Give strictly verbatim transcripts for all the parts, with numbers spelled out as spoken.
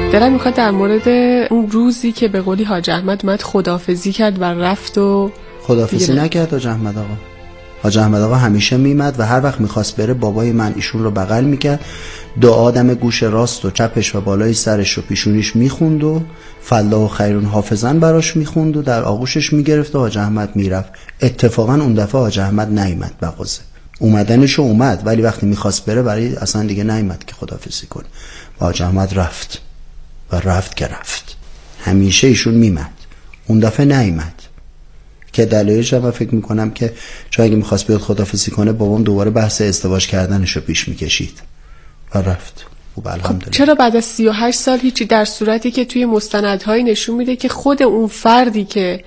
دلم میخواد در مورد اون روزی که به قولی حاج احمد اومد خداحافظی کرد و رفت و خداحافظی نکرد حاج احمد آقا. حاج احمد آقا همیشه میمد و هر وقت میخواست بره بابای من ایشون رو بغل میکرد، دو آدم گوش راست و چپش و بالای سرش و پیشونیش میخوند و فالله خیرون حافظن براش میخوند و در آغوشش میگرفت و حاج احمد میرفت. اتفاقا اون دفعه حاج احمد نیامد مغازه، اومدنشو اومد ولی وقتی میخواست بره برای اصلا دیگه نیامد که خداحافظی کنه. حاج احمد رفت و رفت که رفت. همیشه ایشون میمد، اون دفعه نیامد که دلایلش هم فکر میکنم که چون اگه میخواست بیاد خداحافظی کنه بابام دوباره بحث ازدواج کردنش رو پیش میکشید و رفت. خب چرا بعد از سی و هشت سال هیچی، در صورتی که توی مستندهای نشون میده که خود اون فردی که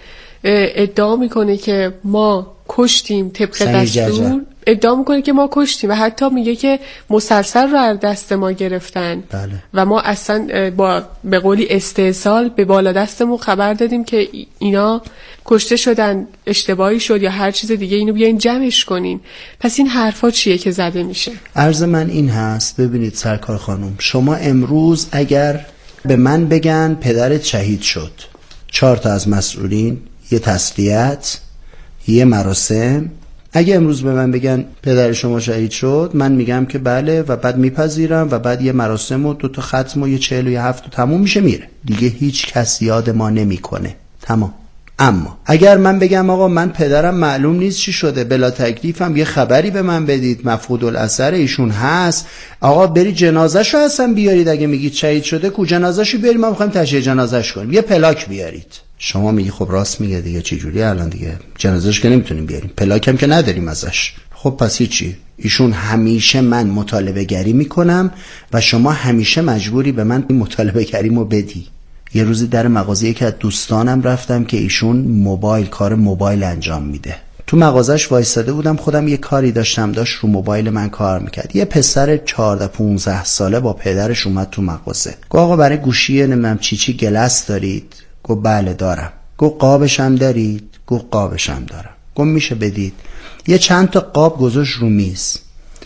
ادعا میکنه که ما کشتیم طبق دستور، ادعا میکنه که ما کشتیم و حتی میگه که مسلسل رو از دست ما گرفتن. بله. و ما اصلا با به قولی استحصال به بالا دستمون خبر دادیم که اینا کشته شدن، اشتباهی شد یا هر چیز دیگه، اینو بیاین جمعش کنین. پس این حرفا چیه که زده میشه؟ عرض من این هست، ببینید سرکار خانم، شما امروز اگر به من بگن پدرت شهید شد، چهار تا از مسئولین، یه تسلیت، یه مراسم، اگه امروز به من بگن پدر شما شهید شد، من میگم که بله و بعد میپذیرم و بعد یه مراسم و دو تا ختم و یه چهل و یه هفت و تموم میشه میره دیگه، هیچ کس یاد ما نمیکنه، تمام. اما اگر من بگم آقا من پدرم معلوم نیست چی شده، بلا تکلیفم، یه خبری به من بدید، مفقود الاثر ایشون هست، آقا بری جنازه‌شو اصلا بیارید، اگه میگید شهید شده کو جنازه‌شو بیارید، ما میخوایم تشییع جنازه‌اش کنیم، یه پلاک بیارید. شما میگی خب راست میگه دیگه، چه جوری الان دیگه جنازه‌اش که نمیتونیم بیاریم، پلاک هم که نداریم ازش. خب پس چی؟ ایشون همیشه من مطالبه گری میکنم و شما همیشه مجبوری به من این مطالبه گریمو بدی. یه روزی در مغازه که از دوستانم رفتم که ایشون موبایل، کار موبایل انجام میده، تو مغازش وایساده بودم، خودم یه کاری داشتم، داشت رو موبایل من کار میکرد. یه پسر چهارده پانزده ساله با پدرش اومد تو مغازه، گفت آقا برای گوشی نمیدونم چی چی گلس دارید؟ گفت بله دارم. گفت قابش هم دارید؟ گفت قابش هم دارم. گفت میشه بدید؟ یه چند تا قاب گذاشت رو میز،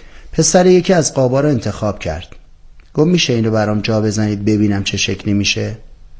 پسر یکی از قابا رو انتخاب کرد، گفت میشه اینو برام جا بزنید ببینم چه شکلی میشه؟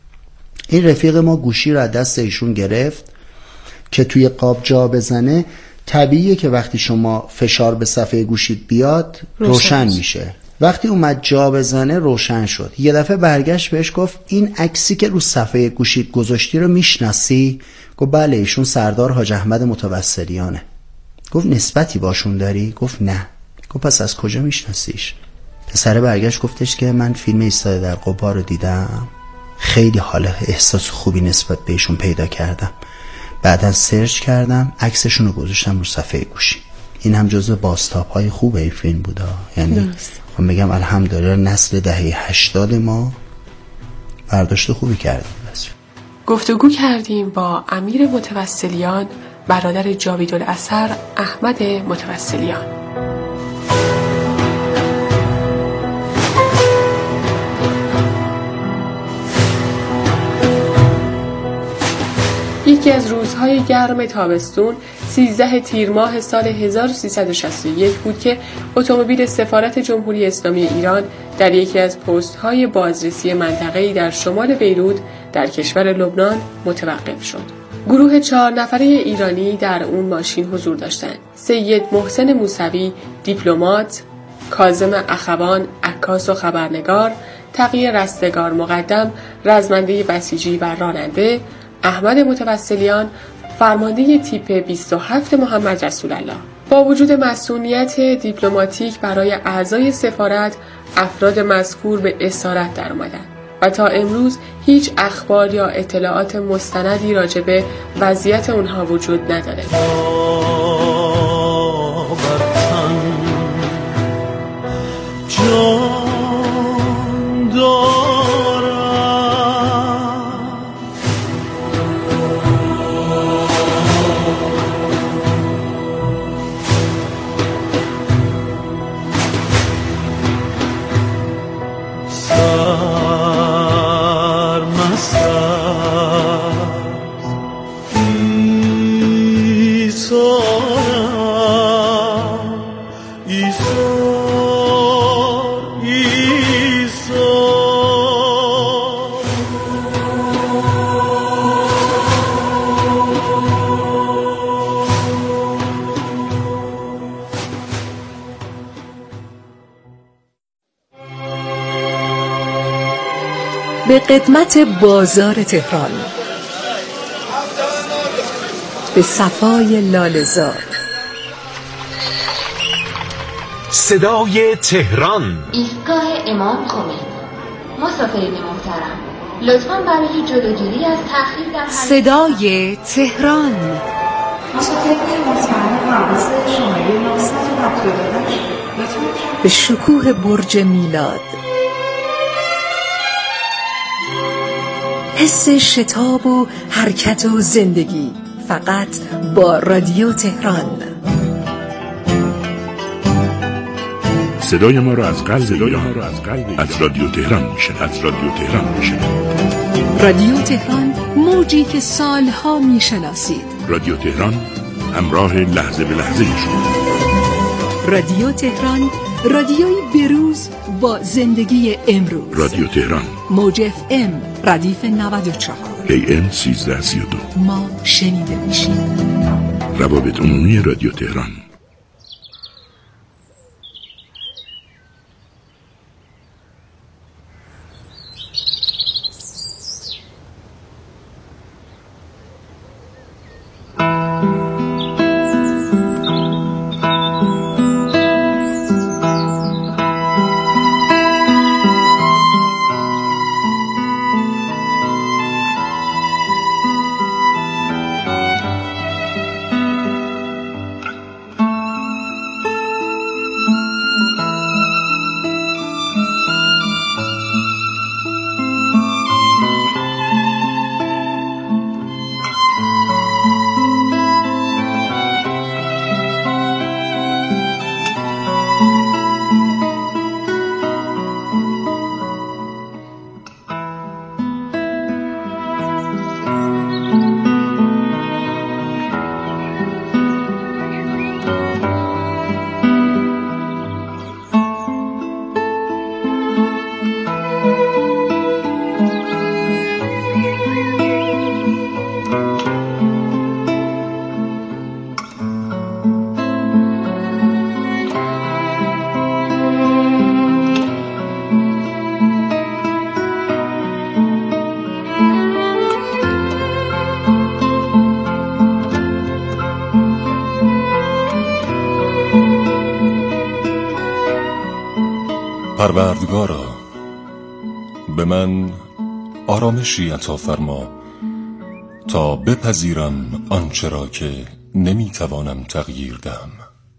این رفیق ما گوشی رو از دست ایشون گرفت که توی قاب جا بزنه. طبیعیه که وقتی شما فشار به صفحه گوشیت بیاد روشن, روشن میشه. وقتی اومد جا بزنه روشن شد. یه دفعه برگشت بهش گفت این عکسی که رو صفحه گوشیت گذاشتی رو میشناسی؟ گفت بله ایشون سردار حاج احمد متوسلیانه. گفت نسبتی باشون داری؟ گفت نه. گفت پس از کجا میشناسیش؟ پسر برگشت گفتش که من فیلم ایستاده در قبا رو دیدم، خیلی حال احساس خوبی نسبت بهشون پیدا کردم، بعدا سرچ کردم عکسشون رو گذاشتم رو صفحه گوشی. این هم جزو بازتاب های خوب این فیلم بوده. یعنی خب میگم الحمدلله نسل دهه هشتاد ما برداشت خوبی کردیم. گفتگو کردیم با امیر متوسلیان، برادر جاویدالاثر احمد متوسلیان. یکی از روزهای گرم تابستون سیزده تیر ماه سال هزار و سیصد و شصت و یک بود که اتومبیل سفارت جمهوری اسلامی ایران در یکی از پست‌های بازرسی منطقه‌ای در شمال بیروت در کشور لبنان متوقف شد. گروه چهار نفره ایرانی در اون ماشین حضور داشتند. سید محسن موسوی، دیپلمات، کاظم اخوان، عکاس و خبرنگار، تقی رستگار مقدم، رزمنده بسیجی و راننده، احمد متوسلیان، فرمانده تیپ بیست و هفت محمد رسول الله. با وجود مسئولیت دیپلماتیک برای اعضای سفارت، افراد مذکور به اسارت در آمدند و تا امروز هیچ اخبار یا اطلاعات مستندی راجع به وضعیت اونها وجود نداره. ایثار ایثار به قدمت بازار تهران، به صفای لاله‌زار، صدای تهران، ایستگاه امام خمینی. مسافرین محترم، لطفاً برای جلوگیری از تأخیر در حرکت صدای تهران، مسافرین محترم پرواز شماره نهصد و هفتاد و هشت لطفاً به شکوه برج میلاد، حس شتاب و حرکت و زندگی فقط با رادیو تهران. صدای ما را از قلب ایران، از رادیو تهران میشه، از رادیو تهران میشه. رادیو تهران، موجی که سالها میشناسید. رادیو تهران، همراه لحظه به لحظه شما. رادیو تهران، رادیوی بروز با زندگی امروز. رادیو تهران، موج اف ام ردیف نود و چهار، ای ام سیزده سی و دو. ما شنیده میشیم. روابط عمومی رادیو تهران. پروردگارا، به من آرامشی عطا فرما تا بپذیرم آنچه را که نمیتوانم تغییر دهم،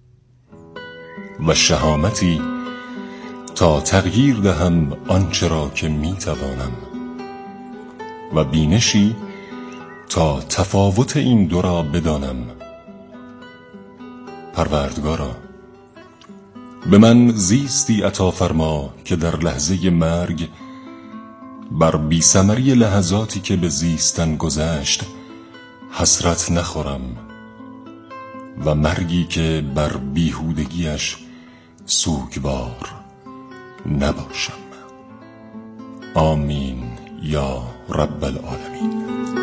و شهامتی تا تغییر دهم آنچه را که میتوانم، و بینشی تا تفاوت این دو را بدانم. پروردگارا، به من زیستی عطا فرما که در لحظه مرگ بر بی‌ثمری لحظاتی که به زیستن گذشت حسرت نخورم، و مرگی که بر بیهودگیش سوگوار نباشم. آمین یا رب العالمین.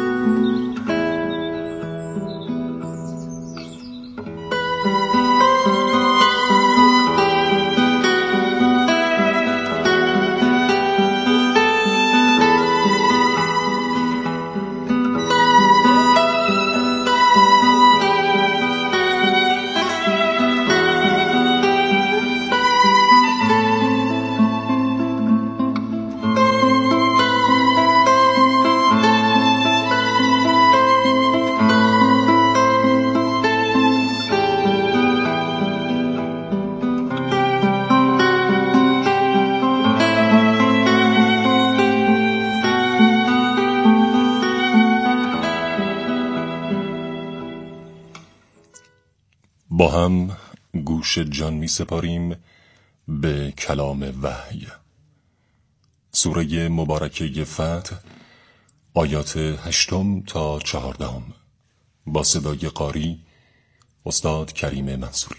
با هم گوش جان می سپاریم به کلام وحی. سوره مبارکه فتح، آیات هشتم تا چهاردهم، با صدای قاری استاد کریم منصوری.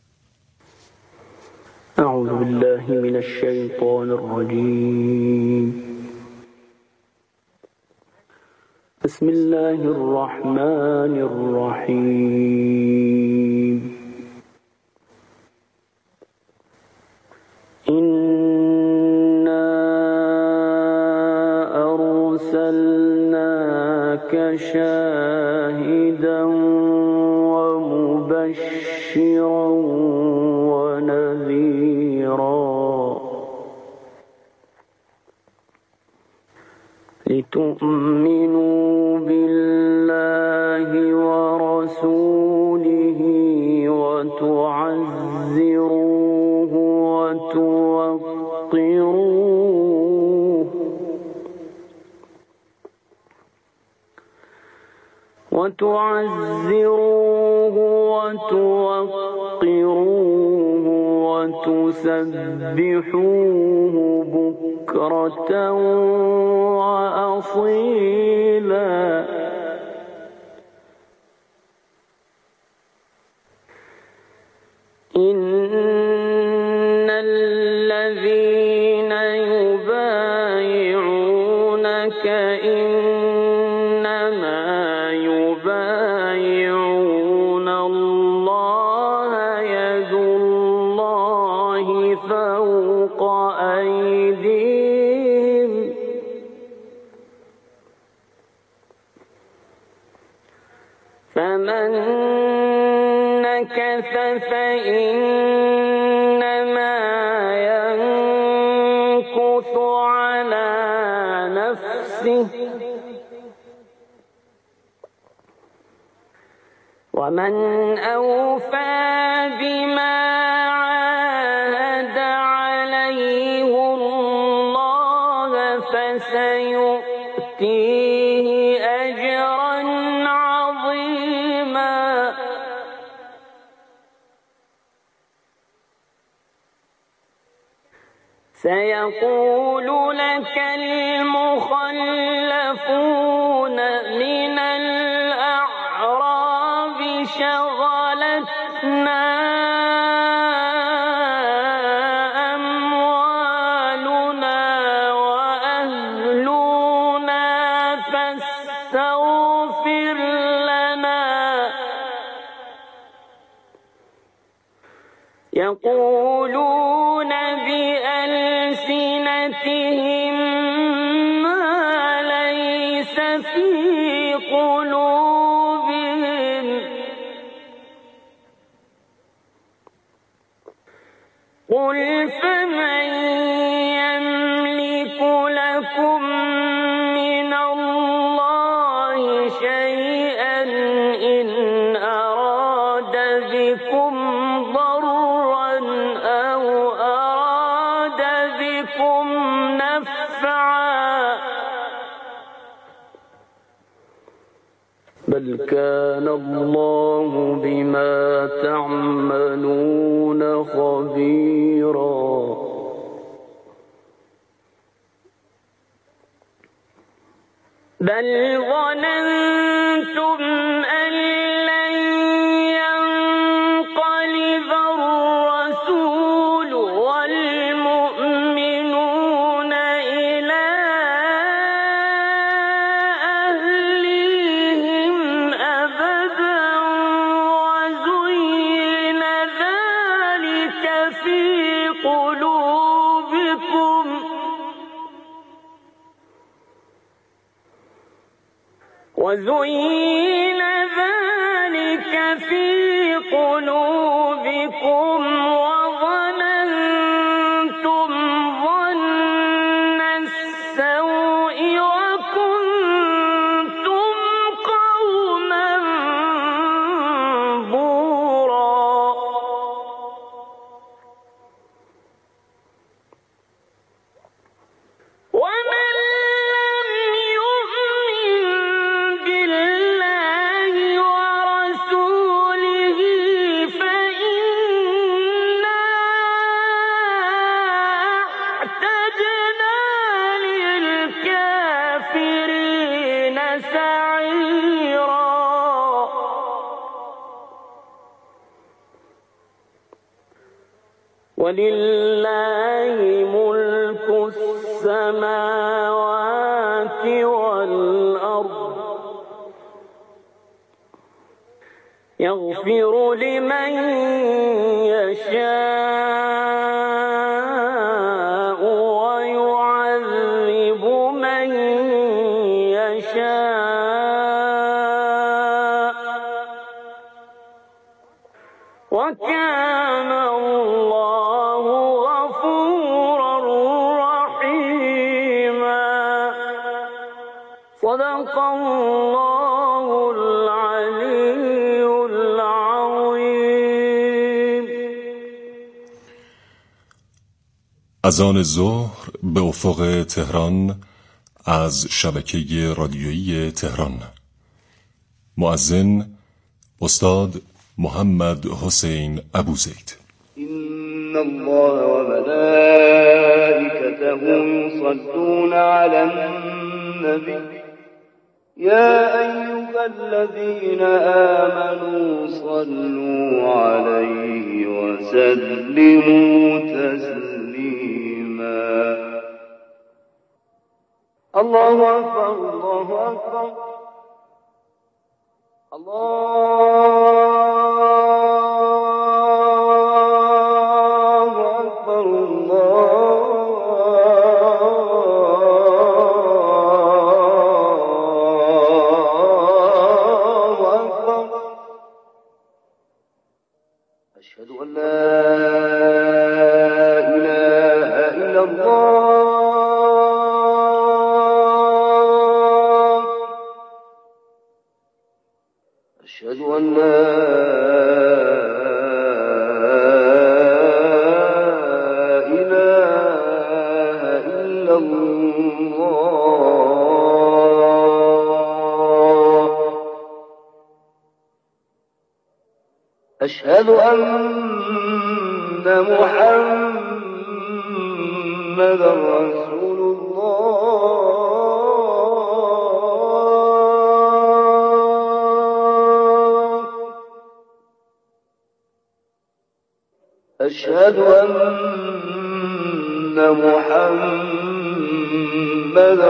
اعوذ بالله من الشیطان الرجیم. بسم الله الرحمن الرحیم. إنا شاهدا ومبشرا ونذيرا لتؤمنوا بالله ورسوله وتعزروه وتوقروه وتعزروه وتوقروه وتسبحوه بكرة وأصيلا إن الذين يبايعونك إنما يبايعون الله يد الله فوق أيديهم فمن نكث فإنما ينكث على نفسه ومن أوفى بما عاهد عليه الله فسيؤتيه أجرا عظيما سيقول لك المخلفون من الأعراب شغلتنا أموالنا وأهلنا فاستغفر لنا يقولون بألسنتهم ما ليس في قلوبهم قل فمن يملك لكم من الله شيئا إن أراد بكم ضرا أو أراد بكم نفعا بل كان الله بما تعملون خبيرا بل ظننتم أن لن ينقلب الرسول والمؤمنون إلى أهليهم أبدا وزين ذلك في قلوبكم وزين ذلك في قلوبكم وظننتم ظن السوء وكنتم قوما بورا ومن لم يؤمن بالله ورسوله فإنا أعتدنا للكافرين سعيرا ولله ملك السماوات والأرض يغفر لمن يشاء ويعذب من يشاء صدق الله العلی العظیم. اذان ظهر به افق تهران از شبکه رادیویی تهران. مؤذن استاد محمد حسین ابوزید. إن الله وملائكته يصلون على النبي يا أيها الذين آمنوا صلوا عليه وسلموا تسليما. الله أكبر الله أكبر الله أشهد أن لا إله إلا الله. أشهد أن لا إله إلا الله. أشهد أن محمد رسول الله. أشهد أن محمد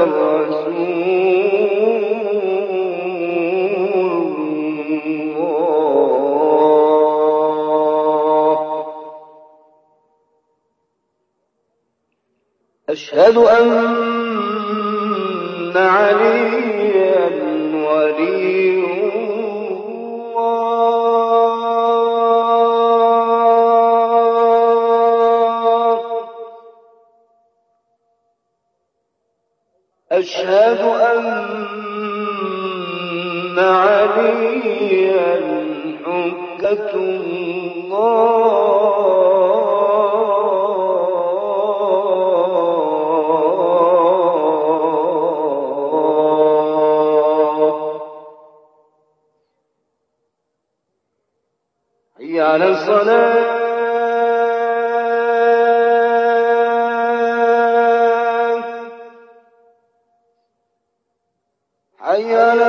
رسول أشهد أن عليا ولي الله. أشهد أن عليا حجة الله. على الصلاة حي على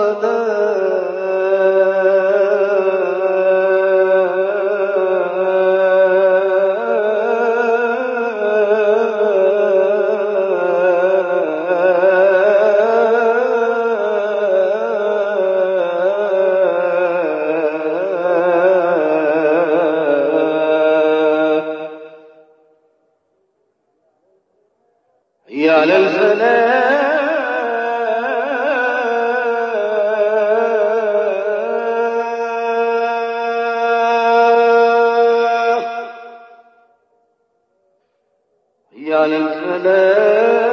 على الفلاح هي على الفلاح.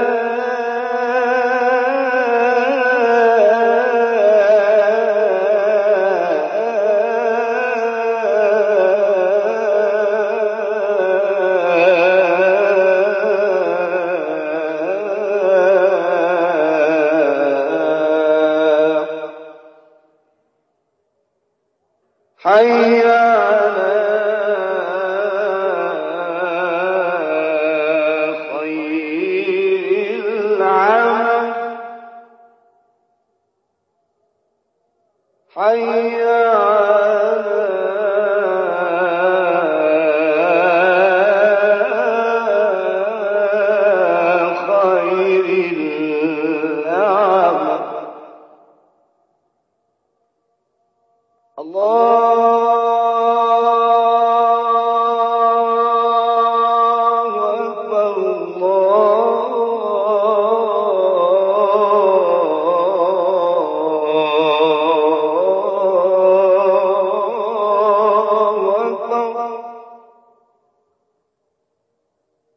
حي على خير العمل حي على خير العمل. الله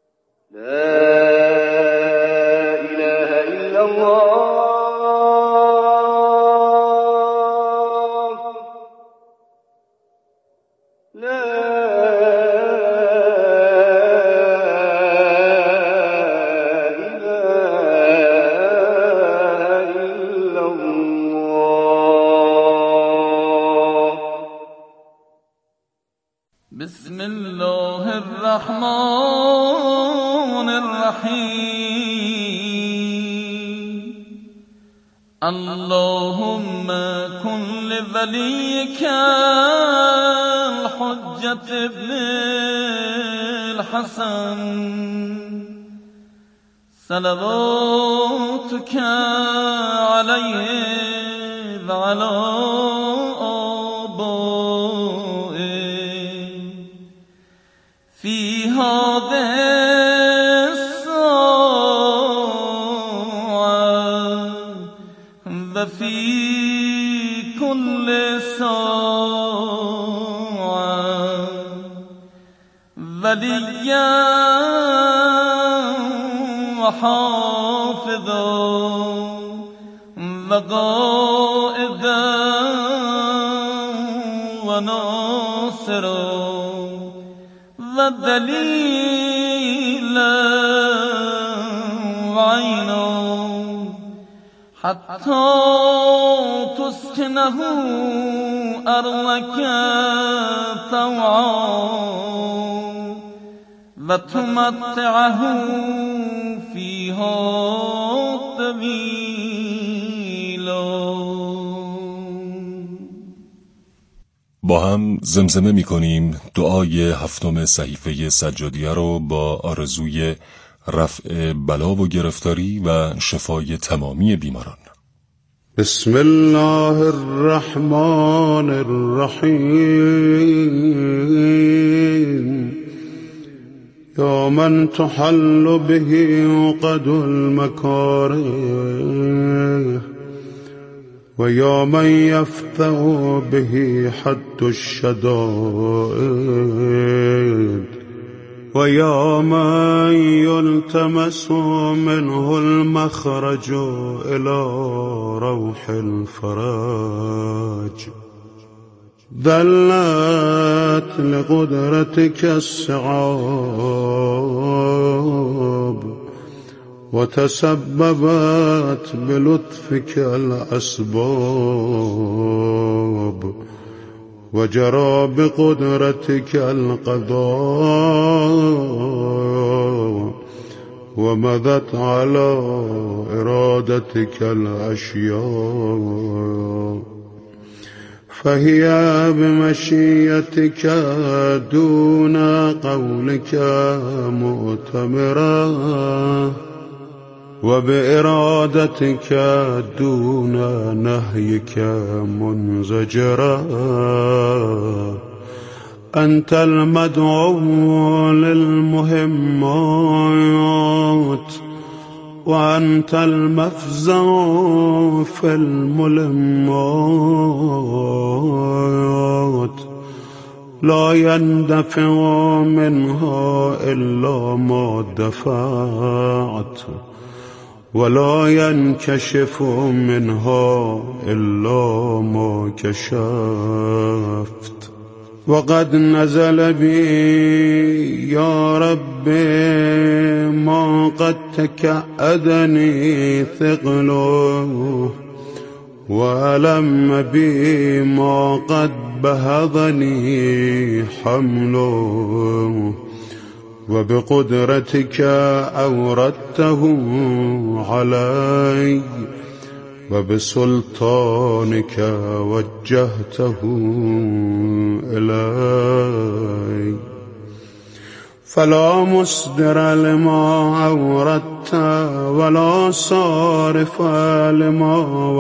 لا إله إلا الله. الرحمن الرحيم اللهم كن لوليك الحجة ابن الحسن صلواتك عليه وعلى آبائه في هذه الساعة وفي كل ساعة وليا وحافظا وقائدا وناصرا ودليلا وعينا حتى تسكنه أرضك طوعا وتمتعه فيها طويلا. با هم زمزمه می کنیم دعای هفتم صحیفه سجادیه رو با آرزوی رفع بلا و گرفتاری و شفای تمامی بیماران. بسم الله الرحمن الرحیم یا من تحل به عقد المکاره و یا من یفتح به حد الشدائد و یا من یلتمس منه المخرج الى روح الفرج دلت لقدرتك الصعاب وتسببت بلطفك الأسباب وجرى بقدرتك القضاء ومضت على إرادتك الأشياء فهي بمشيتك دون قولك مؤتمرة وبإرادتك دون نهيك منزجرة أنت المدعو للمهمات وأنت المفزع في الملمات لا يندفع منها إلا ما دفعت ولا ينكشف منها إلا ما كشفت وقد نزل بي يا رب ما قد تكأدني ثقله وألم بي ما قد بهضني حمله وبقدرتك أوردته علي وبسلطانك وجهته إلي فلا مصدر لما أوردت ولا صارف لما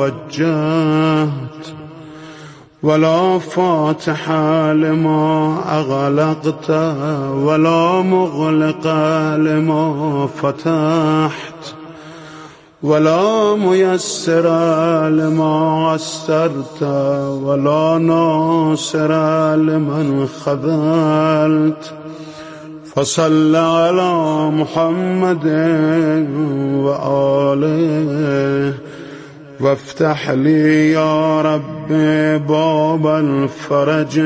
وجهت ولا فاتح لما أغلقت ولا مغلق لما فتحت ولا ميسر لما عسرت ولا ناصر لمن خذلت فصل على محمد وآله وافتح لي يا رب باب الفرج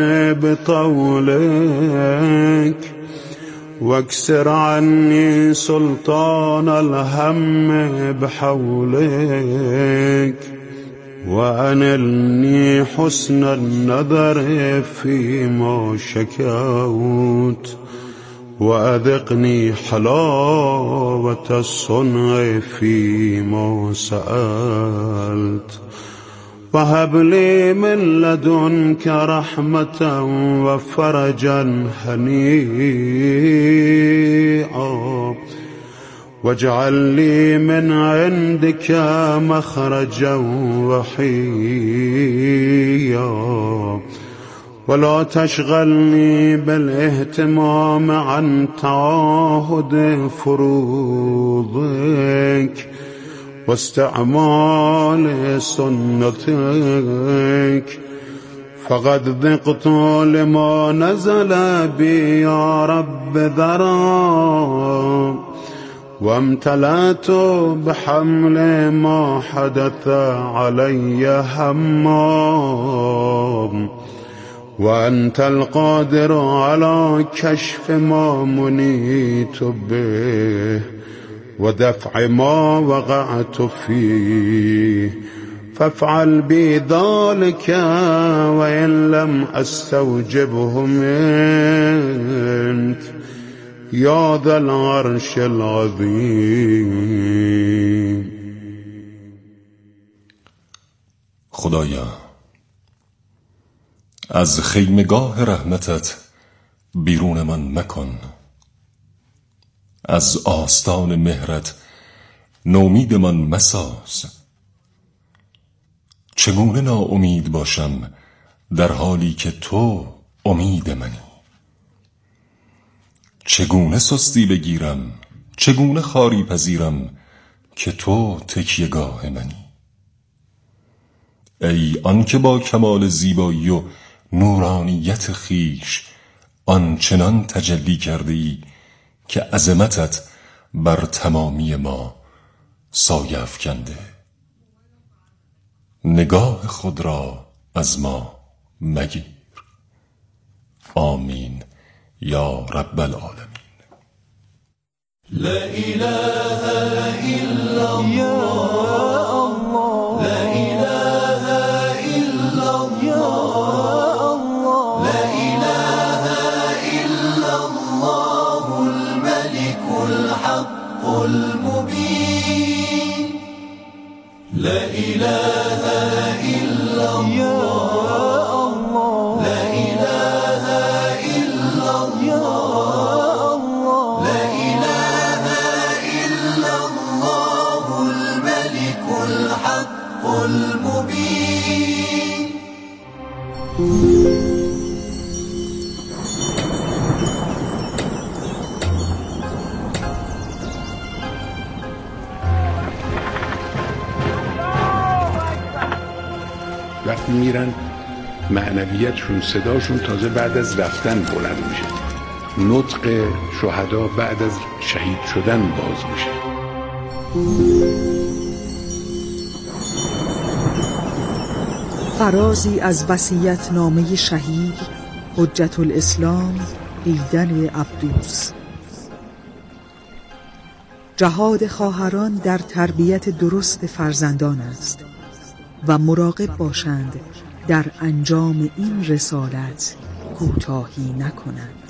بطولك واكسر عني سلطان الهم بحولك وأنلني حسن النظر فيما شكوت وأذقني حلاوة الصنع فيما سألت وهب لي من لدنك رحمة وفرجا هنيئا واجعل لي من عندك مخرجا وحيا ولا تشغلني بالاهتمام عن تعاهد فروضك واستعمال سنتك فقد ذقت لما نزل بي يا رب ذرا وامتلأت بحمل ما حدث علي هما وأنت القادر على كشف ما منيت به ودفع ما وقعت فيه فافعل بي ذلك وإن لم أستوجبه منك يا ذا العرش العظيم. خدایا از خیمگاه رحمتت بیرون من مکن، از آستان مهرت نومید من مساز. چگونه ناامید باشم در حالی که تو امید منی؟ چگونه سستی بگیرم، چگونه خاری پذیرم که تو تکیه‌گاه منی؟ ای آن که با کمال زیبایی و نورانیت خیش آنچنان تجلی کرده ای که عظمتت بر تمامی ما سایه افکنده. نگاه خود را از ما مگیر. آمین یا رب العالمین. لا إله إلا الله لا إله إلا الله لا إله إلا الله الملك الحق المبين لا إله إلا الله لا إله إلا الله لا إله إلا الله الملك الحق المبين. وقتی میرن معنویتشون، صداشون تازه بعد از رفتن بلند میشه. نطق شهدا بعد از شهید شدن باز میشه. فرازی از وصیت نامه شهید حجت الاسلام ایدن عبدوس. جهاد خواهران در تربیت درست فرزندان است و مراقب باشند در انجام این رسالت کوتاهی نکنند.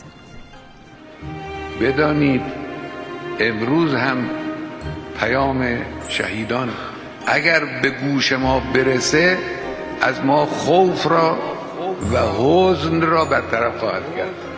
بدانید امروز هم پیام شهیدان اگر به گوش ما برسه از ما خوف را و حزن را برطرف خواهد کرد.